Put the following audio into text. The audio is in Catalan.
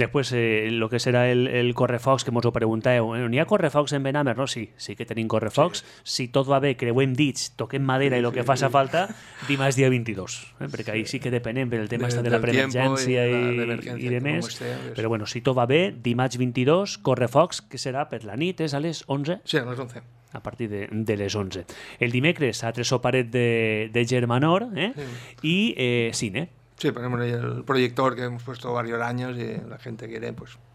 Després, el que serà el correfocs, que mos ho pregunteu, n'hi ha correfocs en Benàmer? No, sí que tenim correfocs. Si tot va bé, creuem dits, toquem madera i el que faci falta, dimarts dia 22. Perquè ahí sí que depenem pel tema de la preemergència i de més. Però bueno, si tot va bé, dimarts 22, correfocs, que serà per la nit, és a les 11? Sí, a les 11. A partir de les 11. El dimecres, altre soparet de Germanor, y cine. Sí, ponemos ahí el proyector que hemos puesto varios años y la gente quiere, pues